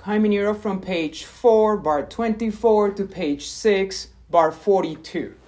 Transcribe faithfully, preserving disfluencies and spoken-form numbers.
Hymenero from page four, bar twenty-four to page six, bar forty-two.